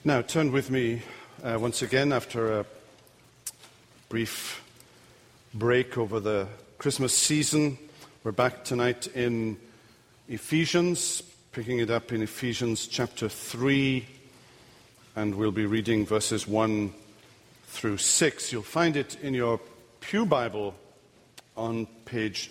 Now, turn with me once again after a brief break over the Christmas season. We're back tonight in Ephesians, picking it up in Ephesians chapter 3, and we'll be reading verses 1 through 6. You'll find it in your Pew Bible on page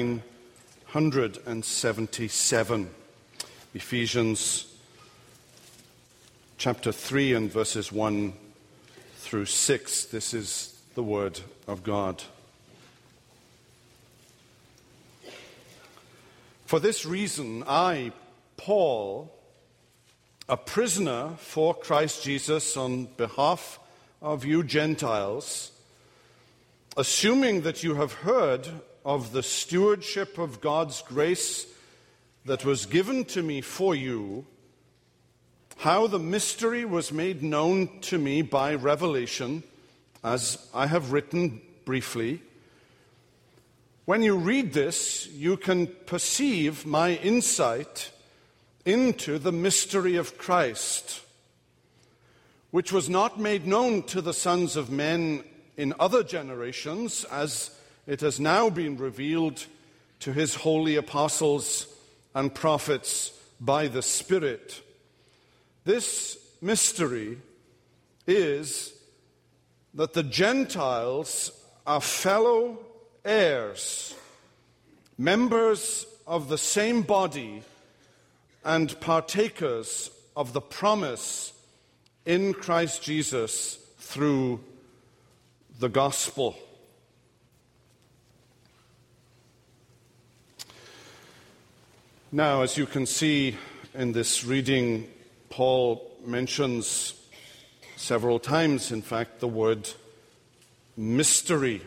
977. Ephesians chapter 3 and verses 1 through 6. This is the word of God. For this reason, I, Paul, a prisoner for Christ Jesus on behalf of you Gentiles, assuming that you have heard of the stewardship of God's grace that was given to me for you, how the mystery was made known to me by revelation, as I have written briefly. When you read this, you can perceive my insight into the mystery of Christ, which was not made known to the sons of men in other generations, as it has now been revealed to his holy apostles and prophets by the Spirit. This mystery is that the Gentiles are fellow heirs, members of the same body, and partakers of the promise in Christ Jesus through the gospel. Now, as you can see in this reading, Paul mentions several times, in fact, the word mystery.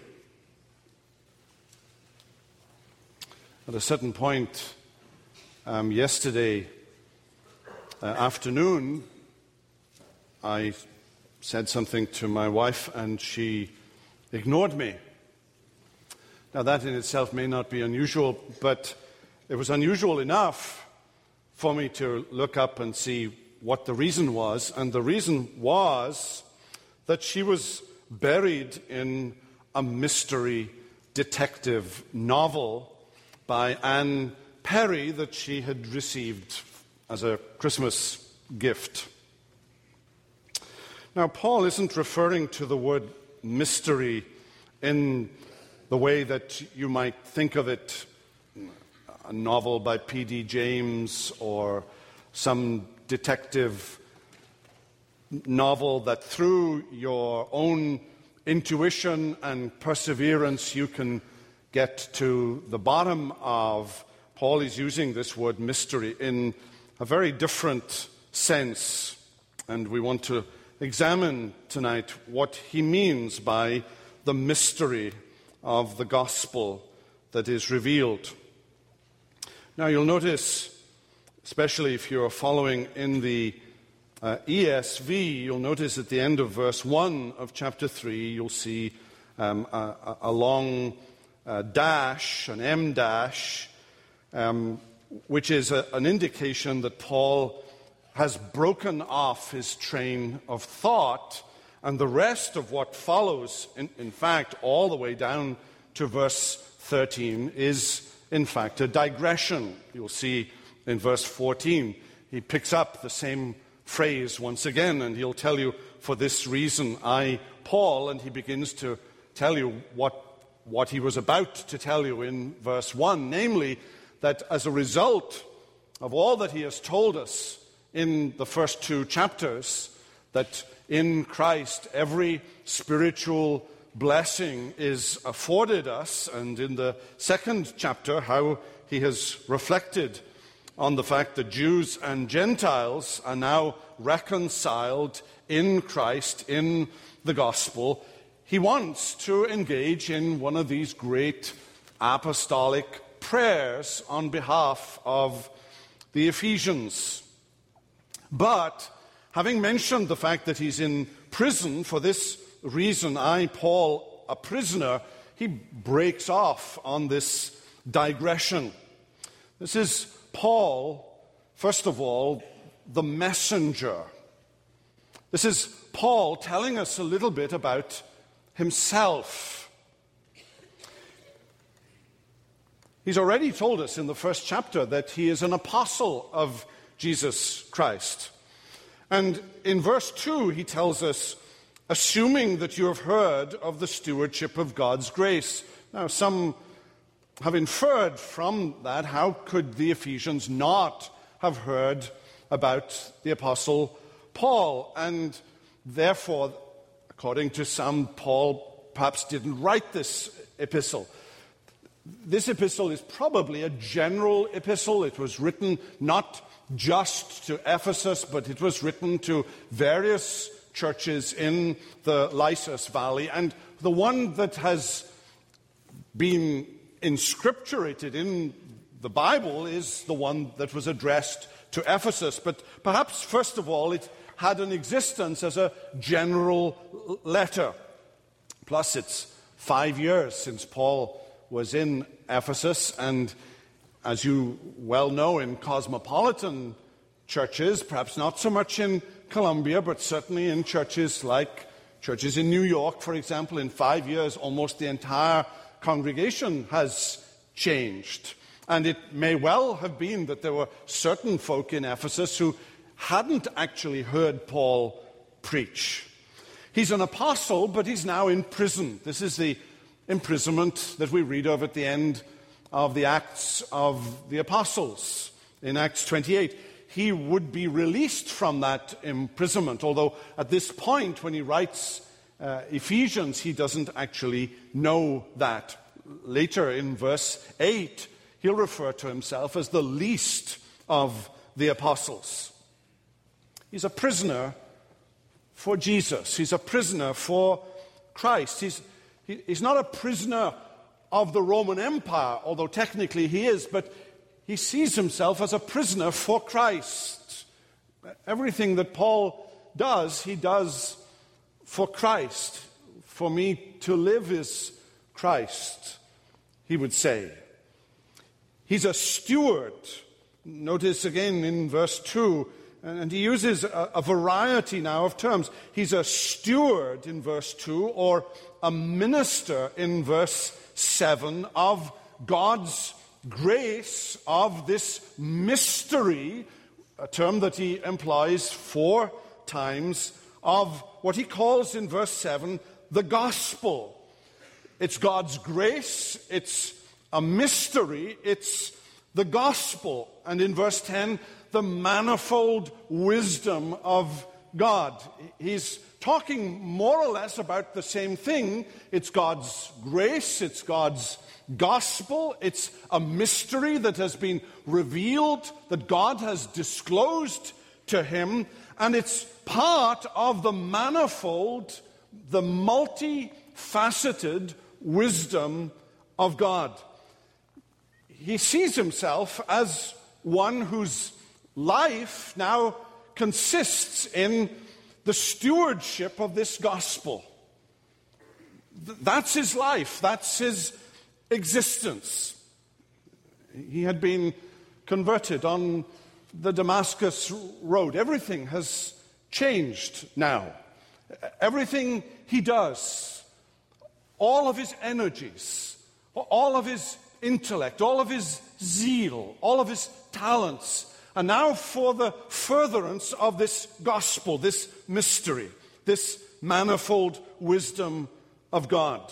At a certain point yesterday afternoon, I said something to my wife and she ignored me. Now, that in itself may not be unusual, but it was unusual enough for me to look up and see what the reason was, and the reason was that she was buried in a mystery detective novel by Anne Perry that she had received as a Christmas gift. Now, Paul isn't referring to the word mystery in the way that you might think of it, a novel by P.D. James or some detective novel that through your own intuition and perseverance you can get to the bottom of. Paul is using this word mystery in a very different sense, and we want to examine tonight what he means by the mystery of the gospel that is revealed. Now, you'll notice, especially if you're following in the ESV, you'll notice at the end of verse 1 of chapter 3, you'll see a long dash, an M dash, which is an indication that Paul has broken off his train of thought, and the rest of what follows, in fact, all the way down to verse 13, is in fact a digression. You'll see in verse 14, he picks up the same phrase once again, and he'll tell you, for this reason, I, Paul, and he begins to tell you what he was about to tell you in verse 1, namely, that as a result of all that he has told us in the first two chapters, that in Christ every spiritual blessing is afforded us, and in the second chapter, how he has reflected on the fact that Jews and Gentiles are now reconciled in Christ, in the gospel, he wants to engage in one of these great apostolic prayers on behalf of the Ephesians. But having mentioned the fact that he's in prison, for this reason, I, Paul, a prisoner, he breaks off on this digression. This is Paul, first of all, the messenger. This is Paul telling us a little bit about himself. He's already told us in the first chapter that he is an apostle of Jesus Christ. And in verse 2, he tells us, assuming that you have heard of the stewardship of God's grace. Now, some have inferred from that, how could the Ephesians not have heard about the Apostle Paul? And therefore, according to some, Paul perhaps didn't write this epistle. This epistle is probably a general epistle. It was written not just to Ephesus, but it was written to various churches in the Lycus Valley. And the one that has been inscripturated in the Bible is the one that was addressed to Ephesus. But perhaps, first of all, it had an existence as a general letter. Plus, it's 5 years since Paul was in Ephesus, and as you well know, in cosmopolitan churches, perhaps not so much in Columbia, but certainly in churches like churches in New York, for example, in 5 years, almost the entire congregation has changed. And it may well have been that there were certain folk in Ephesus who hadn't actually heard Paul preach. He's an apostle, but he's now in prison. This is the imprisonment that we read of at the end of the Acts of the Apostles in Acts 28. He would be released from that imprisonment, although at this point when he writes Ephesians, he doesn't actually know that. Later in verse 8, he'll refer to himself as the least of the apostles. He's a prisoner for Jesus. He's a prisoner for Christ. He's not a prisoner of the Roman Empire, although technically he is, but he sees himself as a prisoner for Christ. Everything that Paul does, he does for Christ. For me to live is Christ, he would say. He's a steward. Notice again in verse 2, and he uses a variety now of terms. He's a steward in verse 2, or a minister in verse 7 of God's grace, of this mystery, a term that he employs 4 times, of what he calls in verse 7 the gospel. It's God's grace, it's a mystery, it's the gospel. And in verse 10, the manifold wisdom of God. He's talking more or less about the same thing. It's God's grace, it's God's gospel, it's a mystery that has been revealed, that God has disclosed to him, and it's part of the manifold, the multifaceted wisdom of God. He sees himself as one whose life now consists in the stewardship of this gospel. That's his life. That's his existence. He had been converted on the Damascus Road. Everything has changed now. Everything he does, all of his energies, all of his intellect, all of his zeal, all of his talents, and now for the furtherance of this gospel, this mystery, this manifold wisdom of God.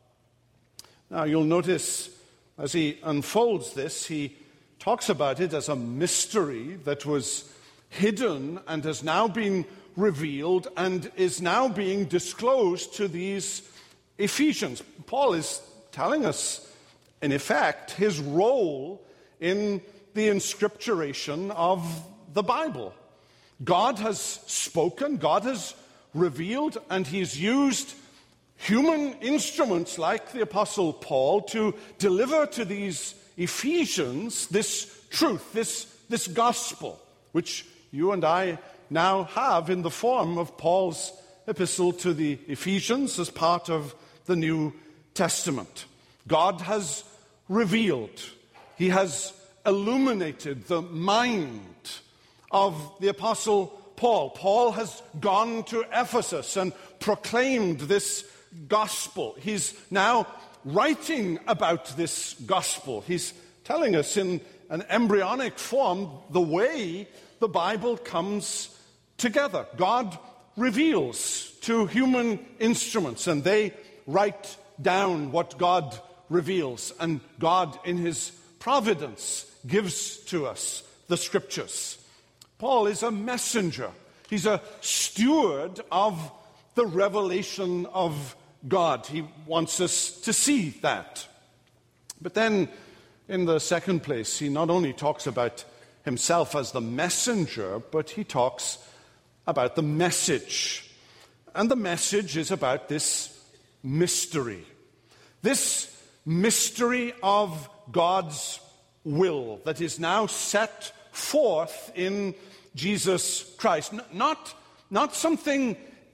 Now you'll notice as he unfolds this, he talks about it as a mystery that was hidden and has now been revealed and is now being disclosed to these Ephesians. Paul is telling us, in effect, his role in the inscripturation of the Bible. God has spoken, God has revealed, and he's used human instruments like the Apostle Paul to deliver to these Ephesians this truth, this gospel, which you and I now have in the form of Paul's epistle to the Ephesians as part of the New Testament. God has revealed, he has illuminated the mind of the Apostle Paul. Paul has gone to Ephesus and proclaimed this gospel. He's now writing about this gospel. He's telling us in an embryonic form the way the Bible comes together. God reveals to human instruments, and they write down what God reveals, and God, in his providence, gives to us the Scriptures. Paul is a messenger. He's a steward of the revelation of God. He wants us to see that. But then, in the second place, he not only talks about himself as the messenger, but he talks about the message. And the message is about this mystery. This mystery of God's will that is now set forth in Jesus Christ. Not something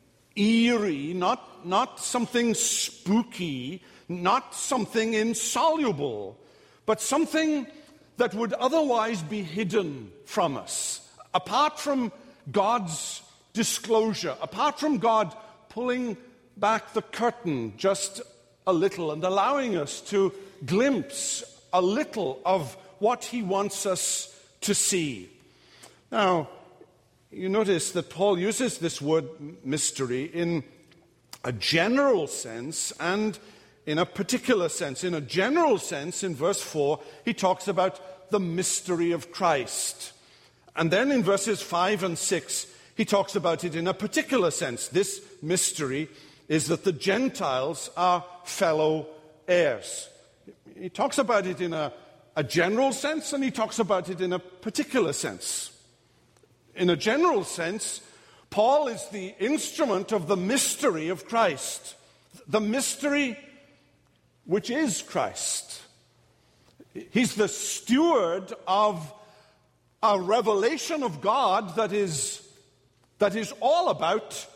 eerie, not something spooky, not something insoluble, but something that would otherwise be hidden from us. Apart from God's disclosure, apart from God pulling back the curtain just a little and allowing us to glimpse a little of what he wants us to see. Now, you notice that Paul uses this word mystery in a general sense and in a particular sense. In a general sense, in verse 4, he talks about the mystery of Christ. And then in verses 5 and 6, he talks about it in a particular sense. This mystery is that the Gentiles are fellow heirs. He talks about it in a general sense, and he talks about it in a particular sense. In a general sense, Paul is the instrument of the mystery of Christ, the mystery which is Christ. He's the steward of a revelation of God that is all about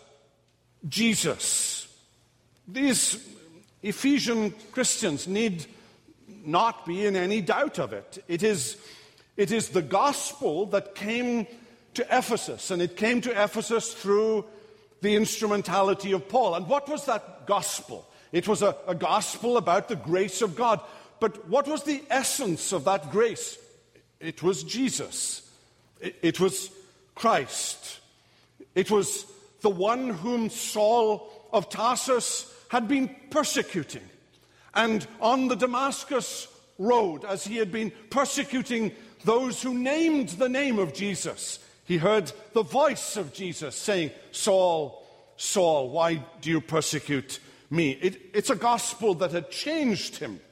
Jesus. These Ephesian Christians need not be in any doubt of it. It is the gospel that came to Ephesus, and it came to Ephesus through the instrumentality of Paul. And what was that gospel? It was a gospel about the grace of God. But what was the essence of that grace? It was Jesus. It was Christ. It was the one whom Saul of Tarsus had been persecuting. And on the Damascus road, as he had been persecuting those who named the name of Jesus, he heard the voice of Jesus saying, "Saul, Saul, why do you persecute me?" It's a gospel that had changed him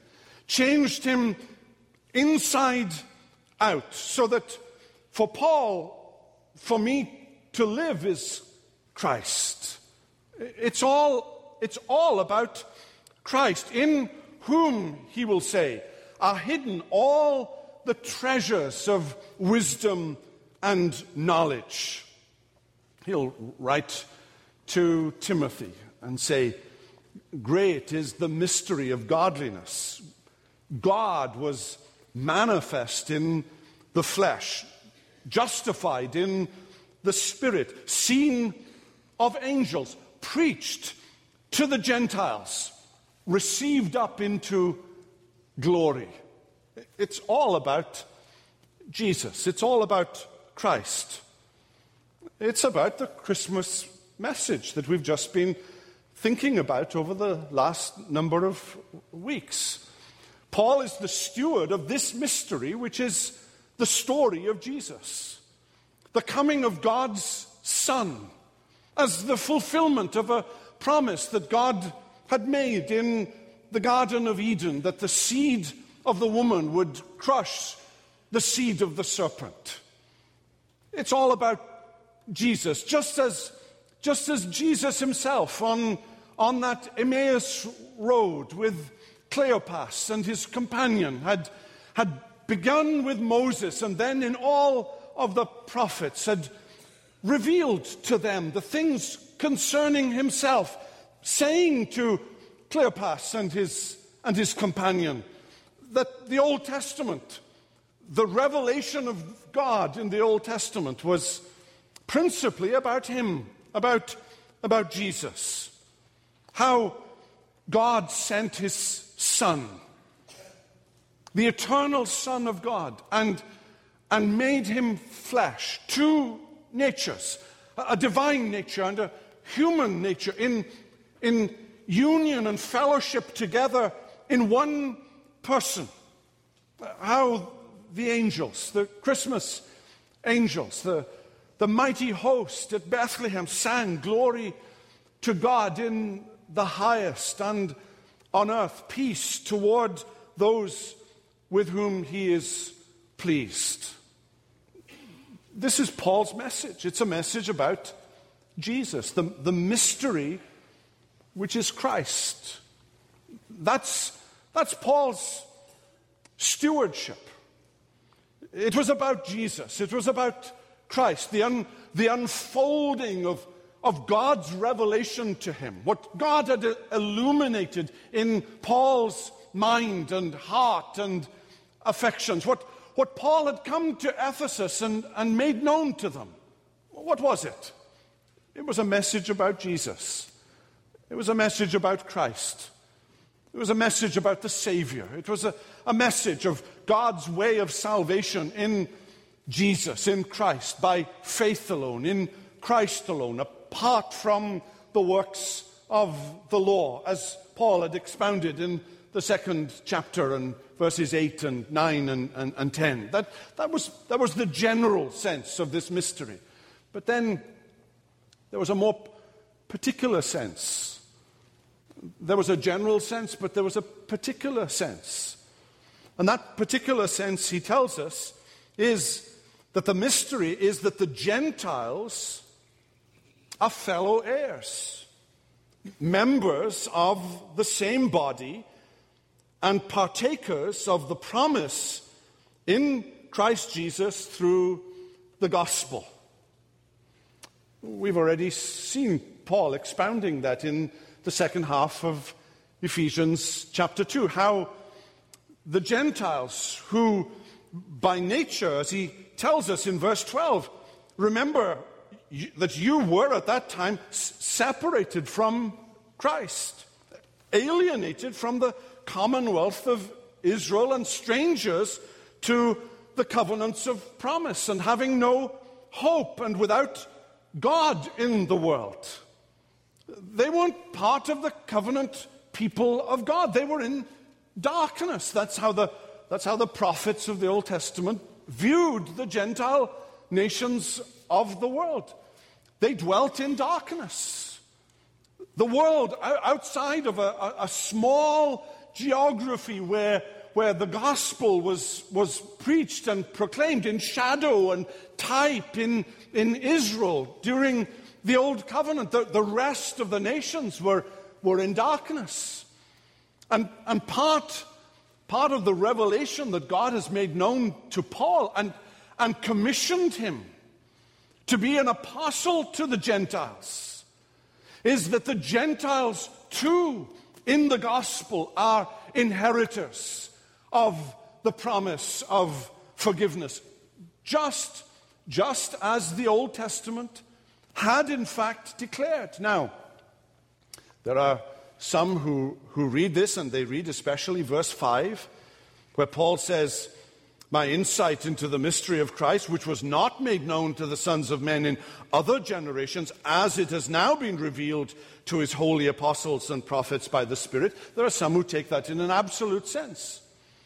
inside out, so that for Paul, for me to live is Christ. It's all about Christ, in whom, he will say, are hidden all the treasures of wisdom and knowledge. He'll write to Timothy and say, "Great is the mystery of godliness. God was manifest in the flesh, justified in the Spirit, seen of angels, preached to the Gentiles, received up into glory." It's all about Jesus. It's all about Christ. It's about the Christmas message that we've just been thinking about over the last number of weeks. Paul is the steward of this mystery, which is the story of Jesus, the coming of God's Son, as the fulfillment of a promise that God had made in the Garden of Eden, that the seed of the woman would crush the seed of the serpent. It's all about Jesus, just as Jesus himself on that Emmaus road with Cleopas and his companion had begun with Moses, and then in all of the prophets had revealed to them the things concerning himself, saying to Cleopas and his companion that the Old Testament, the revelation of God in the Old Testament, was principally about him, about Jesus. How God sent his Son, the eternal Son of God, and made him flesh, two natures, a divine nature and a human nature in union and fellowship together in one person. How the angels, the Christmas angels, the mighty host at Bethlehem sang glory to God in the highest, and on earth peace toward those with whom he is pleased. This is Paul's message. It's a message about Jesus, the mystery which is Christ. That's Paul's stewardship. It was about Jesus. It was about Christ, the unfolding of God's revelation to him, what God had illuminated in Paul's mind and heart and affections, what Paul had come to Ephesus and made known to them. What was it? It was a message about Jesus. It was a message about Christ. It was a message about the Savior. It was a message of God's way of salvation in Jesus, in Christ, by faith alone, in Christ alone, apart from the works of the law, as Paul had expounded in the second chapter and verses 8 and 9 and 10. That was the general sense of this mystery. But then there was a more particular sense. There was a general sense, but there was a particular sense. And that particular sense, he tells us, is that the mystery is that the Gentiles are fellow heirs, members of the same body, and partakers of the promise in Christ Jesus through the gospel. We've already seen Paul expounding that in the second half of Ephesians chapter 2, how the Gentiles who by nature, as he tells us in verse 12, remember that you were at that time separated from Christ, alienated from the commonwealth of Israel and strangers to the covenants of promise, and having no hope and without God in the world. They weren't part of the covenant people of God. They were in darkness. That's how the prophets of the Old Testament viewed the Gentile nations of the world. They dwelt in darkness. The world outside of a small geography where the gospel was preached and proclaimed in shadow and type in Israel during the Old Covenant. The rest of the nations were in darkness. And part of the revelation that God has made known to Paul and commissioned him to be an apostle to the Gentiles is that the Gentiles too in the gospel are inheritors of the promise of forgiveness, just as the Old Testament had in fact declared. Now, there are some who read this, and they read especially verse 5, where Paul says, "My insight into the mystery of Christ, which was not made known to the sons of men in other generations, as it has now been revealed to his holy apostles and prophets by the Spirit." There are some who take that in an absolute sense.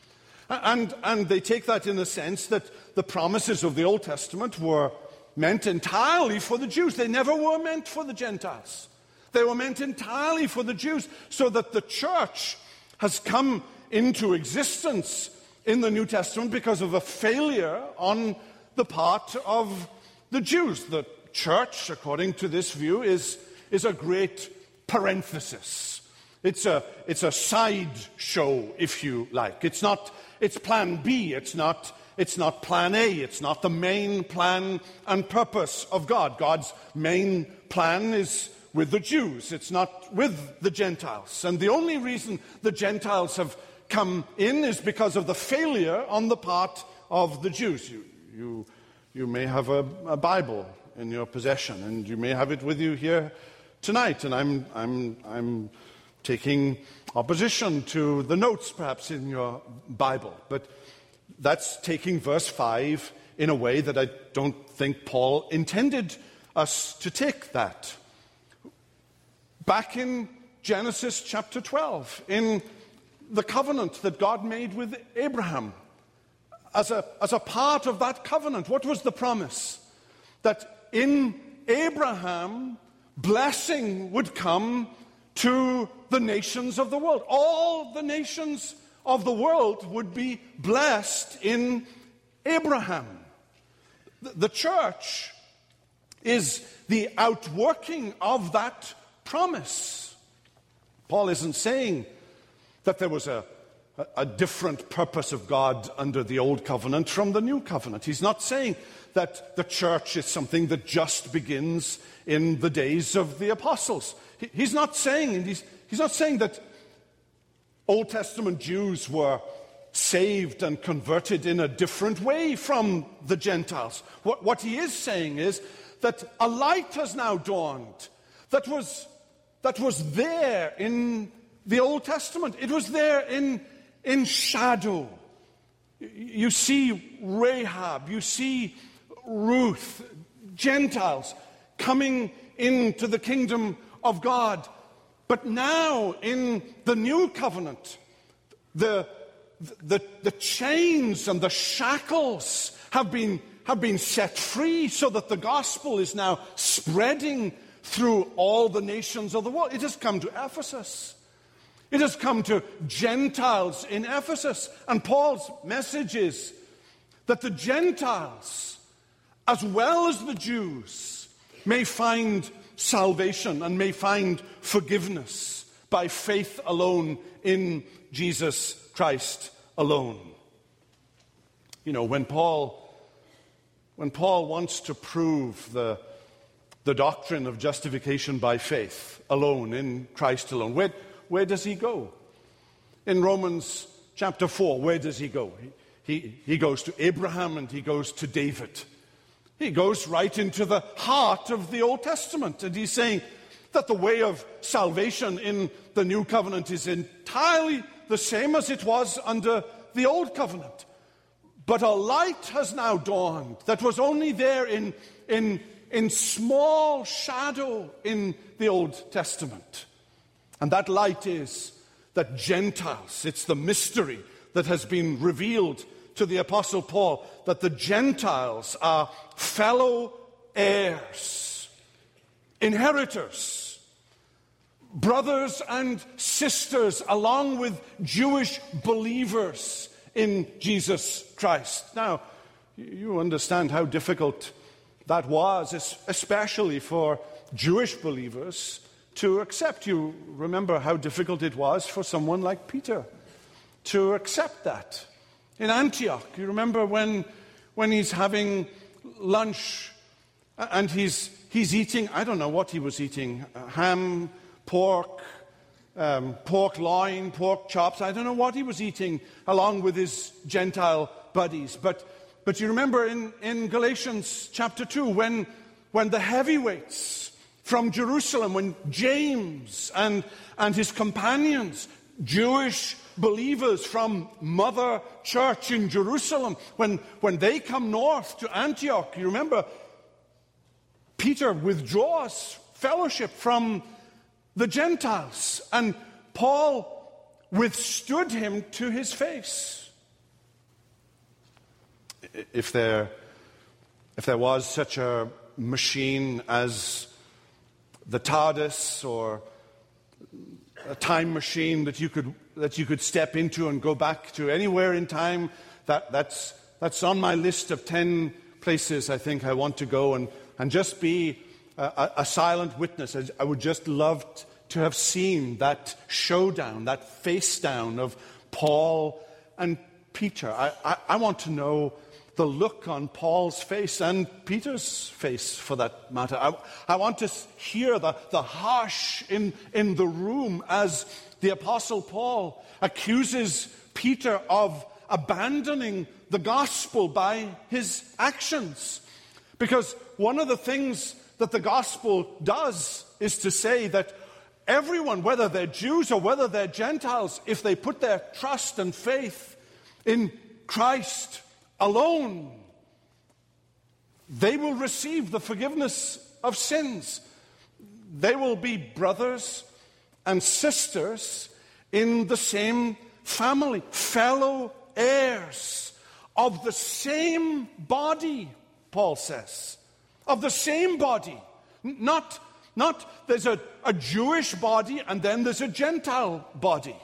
And they take that in the sense that the promises of the Old Testament were meant entirely for the Jews. They never were meant for the Gentiles. They were meant entirely for the Jews, so that the church has come into existence in the New Testament because of a failure on the part of the Jews. The church, according to this view, is a great parenthesis. It's a side show, if you like. It's plan B. It's not plan A. It's not the main plan and purpose of God. God's main plan is with the Jews. It's not with the Gentiles. And the only reason the Gentiles have come in is because of the failure on the part of the Jews. You may have a Bible in your possession, and you may have it with you here tonight. And I'm taking opposition to the notes, perhaps, in your Bible. But that's taking verse 5 in a way that I don't think Paul intended us to take that. Back in Genesis chapter 12, in the covenant that God made with Abraham, as a part of that covenant, what was the promise? That in Abraham, blessing would come to the nations of the world. All the nations of the world would be blessed in Abraham. The church is the outworking of that promise. Paul isn't saying that there was a different purpose of God under the old covenant from the new covenant. He's not saying that the church is something that just begins in the days of the apostles. He's not saying that Old Testament Jews were saved and converted in a different way from the Gentiles. What he is saying is that a light has now dawned that was there in the Old Testament. It was there in shadow. You see Rahab, you see Ruth, Gentiles coming into the kingdom of God. But now in the new covenant, the chains and the shackles have been set free, so that the gospel is now spreading through all the nations of the world. It has come to Ephesus. It has come to Gentiles in Ephesus. And Paul's message is that the Gentiles, as well as the Jews, may find salvation and may find forgiveness by faith alone in Jesus Christ alone. You know, when Paul wants to prove the doctrine of justification by faith alone, in Christ alone, where does he go? In Romans chapter 4, where does he go? He goes to Abraham and he goes to David. He goes right into the heart of the Old Testament, and he's saying that the way of salvation in the New Covenant is entirely the same as it was under the Old Covenant. But a light has now dawned that was only there in small shadow in the Old Testament. And that light is that Gentiles, it's the mystery that has been revealed to the Apostle Paul, that the Gentiles are fellow heirs, inheritors, brothers and sisters, along with Jewish believers in Jesus Christ. Now, you understand how difficult that was, especially for Jewish believers to accept. You remember how difficult it was for someone like Peter to accept that. In Antioch, you remember when he's having lunch and he's eating, I don't know what he was eating, ham, pork loin, pork chops, I don't know what he was eating along with his Gentile buddies. But you remember in Galatians chapter 2, when the heavyweights from Jerusalem, when James and his companions, Jewish believers from Mother Church in Jerusalem, when they come north to Antioch, you remember, Peter withdraws fellowship from the Gentiles, and Paul withstood him to his face. If there was such a machine as the TARDIS, or a time machine that you could step into and go back to anywhere in time, that's on my list of 10 places I think I want to go and just be a silent witness. I would just love to have seen that showdown, that face down of Paul and Peter. I want to know the look on Paul's face and Peter's face, for that matter. I want to hear the hush in the room as the Apostle Paul accuses Peter of abandoning the gospel by his actions. Because one of the things that the gospel does is to say that everyone, whether they're Jews or whether they're Gentiles, if they put their trust and faith in Christ alone, they will receive the forgiveness of sins. They will be brothers and sisters in the same family, fellow heirs of the same body, Paul says. Of the same body. Not there's a Jewish body and then there's a Gentile body.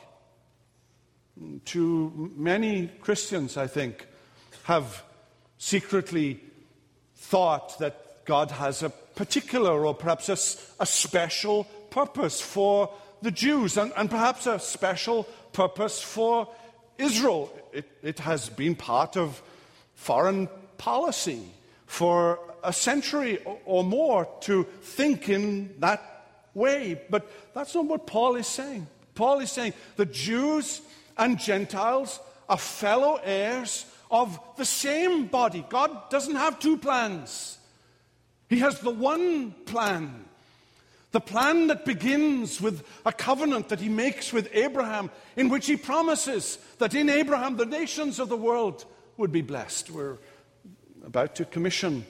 Too many Christians, I think, have secretly thought that God has a particular or perhaps a special purpose for the Jews and perhaps a special purpose for Israel. It has been part of foreign policy for a century or more to think in that way. But that's not what Paul is saying. Paul is saying the Jews and Gentiles are fellow heirs of the same body. God doesn't have two plans. He has the one plan. The plan that begins with a covenant that he makes with Abraham, in which he promises that in Abraham the nations of the world would be blessed. We're about to commission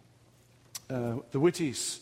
the Whitties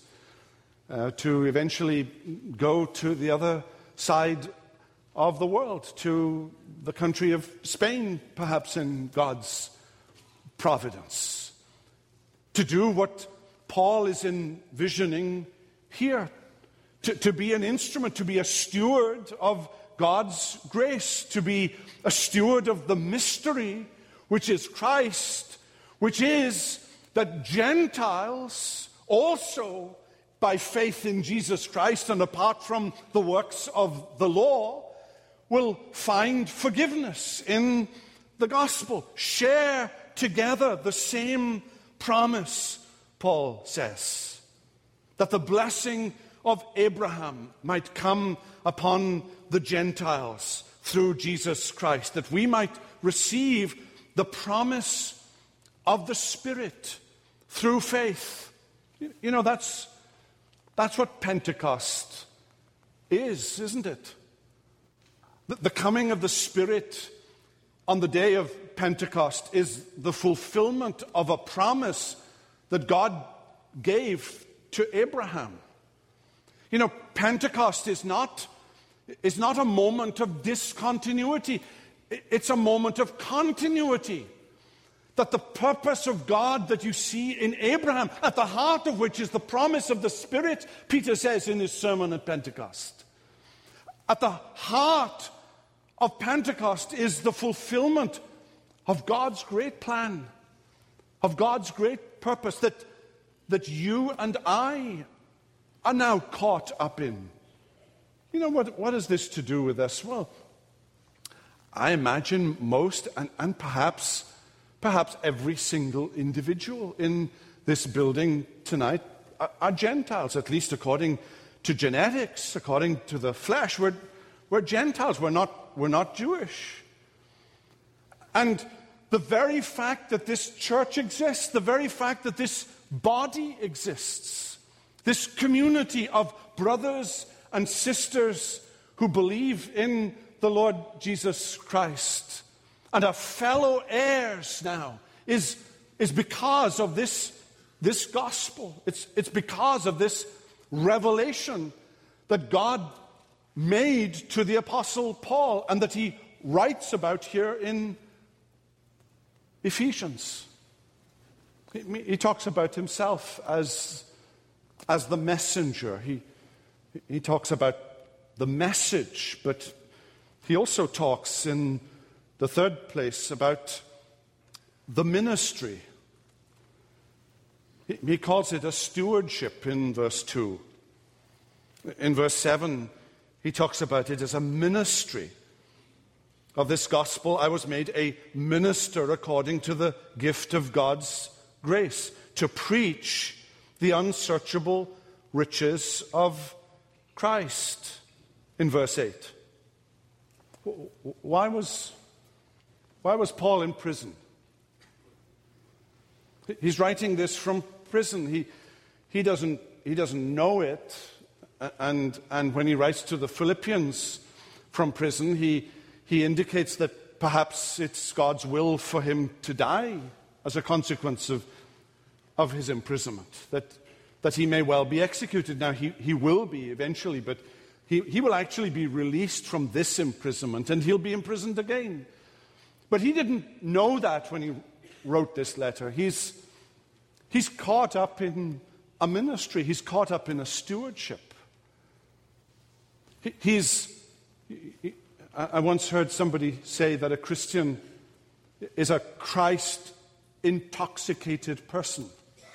to eventually go to the other side of the world, to the country of Spain, perhaps in God's providence, to do what Paul is envisioning here, to be an instrument, to be a steward of God's grace, to be a steward of the mystery, which is Christ, which is that Gentiles also, by faith in Jesus Christ and apart from the works of the law, will find forgiveness in the gospel, share together the same promise, Paul says, that the blessing of Abraham might come upon the Gentiles through Jesus Christ, that we might receive the promise of the Spirit through faith. You know, that's what Pentecost is, isn't it? The coming of the Spirit on the day of Pentecost is the fulfillment of a promise that God gave to Abraham. You know, Pentecost is not a moment of discontinuity. It's a moment of continuity. That the purpose of God that you see in Abraham, at the heart of which is the promise of the Spirit, Peter says in his sermon at Pentecost. At the heart of Pentecost is the fulfillment of God's great plan, of God's great purpose that you and I are now caught up in. You know, what is this to do with us? Well, I imagine most and perhaps every single individual in this building tonight are Gentiles, at least according to genetics, according to the flesh. We're Gentiles. We're not Jewish. And the very fact that this church exists, the very fact that this body exists, this community of brothers and sisters who believe in the Lord Jesus Christ and are fellow heirs now, is because of this gospel. It's because of this revelation that God made to the Apostle Paul and that he writes about here in Ephesians. He talks about himself as the messenger. He talks about the message, but he also talks in the third place about the ministry. He calls it a stewardship in verse 2. In verse 7, he talks about it as a ministry. Of this gospel, I was made a minister according to the gift of God's grace, to preach the unsearchable riches of Christ. In verse 8. Why was Paul in prison? He's writing this from prison. He doesn't know it. And when he writes to the Philippians from prison, he indicates that perhaps it's God's will for him to die as a consequence of his imprisonment, that he may well be executed. Now, he will be eventually, but he will actually be released from this imprisonment, and he'll be imprisoned again. But he didn't know that when he wrote this letter. He's caught up in a ministry. He's caught up in a stewardship. I once heard somebody say that a Christian is a Christ-intoxicated person.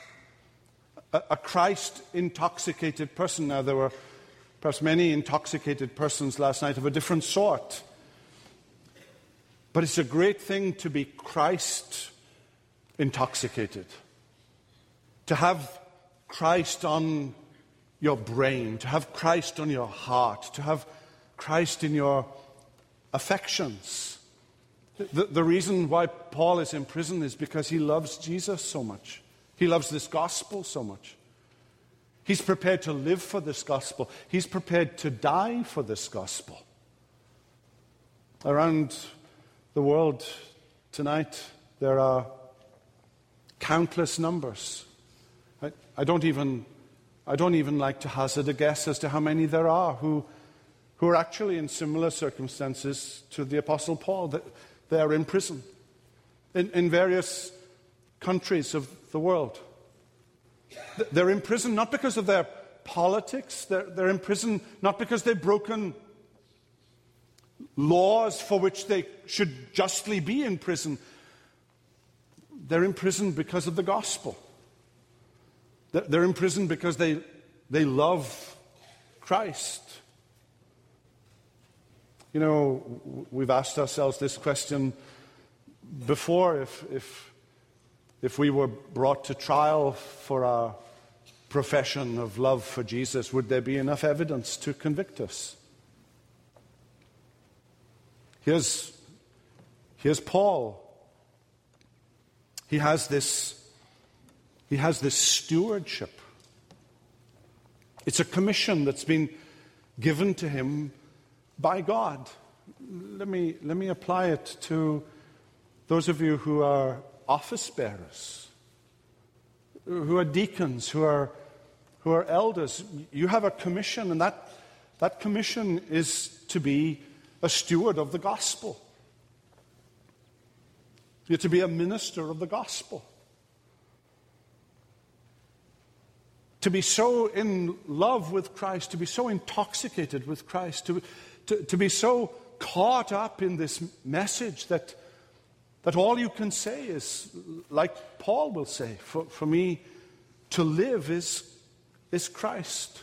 A Christ-intoxicated person. Now, there were perhaps many intoxicated persons last night of a different sort. But it's a great thing to be Christ-intoxicated. To have Christ on your brain, to have Christ on your heart, to have Christ in your affections. The reason why Paul is in prison is because he loves Jesus so much. He loves this gospel so much. He's prepared to live for this gospel. He's prepared to die for this gospel. Around the world tonight, there are countless numbers. I don't even like to hazard a guess as to how many there are who are actually in similar circumstances to the Apostle Paul. That they are in prison in various countries of the world. They're in prison not because of their politics. They're in prison not because they've broken laws for which they should justly be in prison. They're in prison because of the gospel. They're in prison because they love Christ. You know, we've asked ourselves this question before. If we were brought to trial for our profession of love for Jesus, would there be enough evidence to convict us? Here's Paul. He has this stewardship. It's a commission that's been given to him by God. Let me apply it to those of you who are office bearers, who are deacons, who are elders. You have a commission, and that commission is to be a steward of the gospel. You're to be a minister of the gospel. To be so in love with Christ, to be so intoxicated with Christ, to be so caught up in this message that all you can say is, like Paul will say, for me to live is Christ.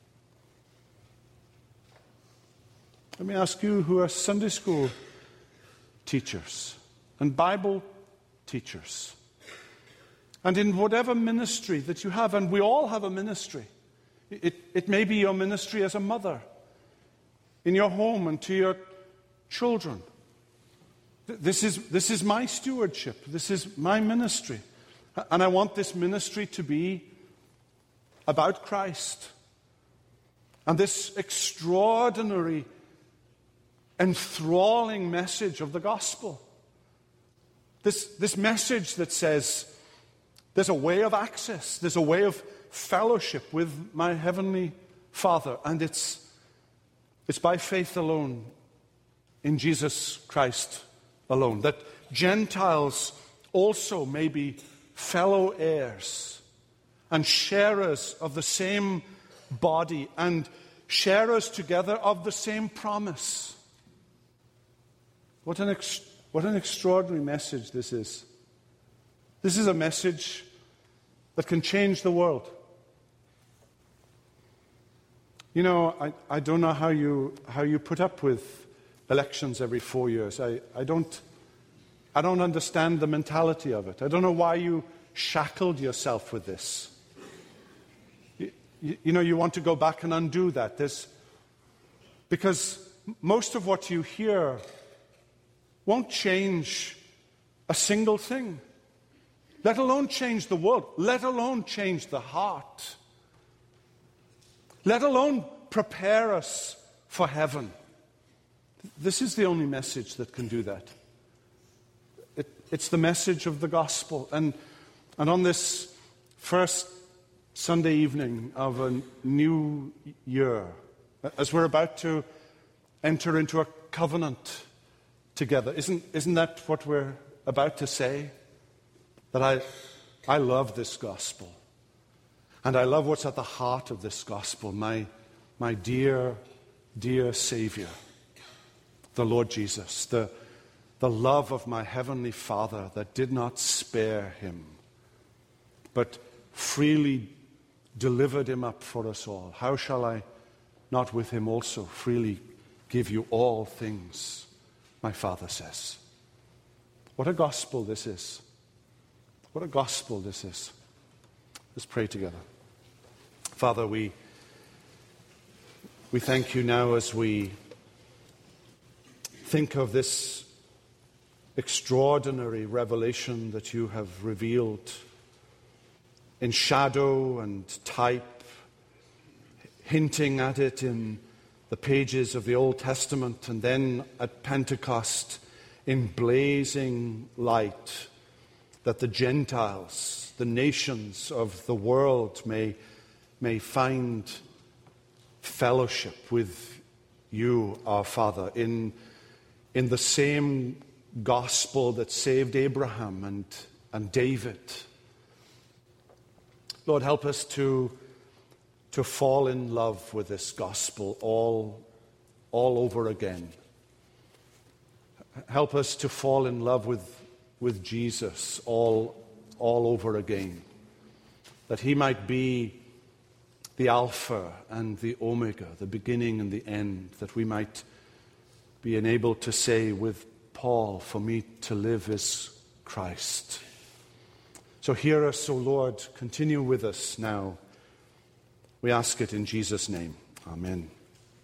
Let me ask you who are Sunday school teachers and Bible teachers, and in whatever ministry that you have, and we all have a ministry. It may be your ministry as a mother in your home and to your children. This is my stewardship. This is my ministry. And I want this ministry to be about Christ. And this extraordinary, enthralling message of the gospel. This message that says there's a way of access, there's a way of fellowship with my heavenly Father, and it's by faith alone, in Jesus Christ alone, that Gentiles also may be fellow heirs and sharers of the same body and sharers together of the same promise. What an extraordinary message this is. This is a message that can change the world. You know, I don't know how you put up with elections every 4 years. I don't understand the mentality of it. I don't know why you shackled yourself with this. You know, you want to go back and undo that. Because most of what you hear won't change a single thing. let alone change the world, let alone change the heart, let alone prepare us for heaven. This is the only message that can do that. It's the message of the gospel. And on this first Sunday evening of a new year, as we're about to enter into a covenant together, isn't that what we're about to say? That I love this gospel. And I love what's at the heart of this gospel, my dear, dear Savior, the Lord Jesus, the love of my heavenly Father that did not spare him, but freely delivered him up for us all. How shall I not with him also freely give you all things, my Father says. What a gospel this is. What a gospel this is. Let's pray together. Father, we thank you now as we think of this extraordinary revelation that you have revealed in shadow and type, hinting at it in the pages of the Old Testament, and then at Pentecost in blazing light, that the Gentiles, the nations of the world may find fellowship with you, our Father, in the same gospel that saved Abraham and David. Lord, help us to fall in love with this gospel all over again. Help us to fall in love with Jesus all over again, that he might be the Alpha and the Omega, the beginning and the end, that we might be enabled to say with Paul, for me to live is Christ. So hear us, O Lord, continue with us now. We ask it in Jesus' name. Amen.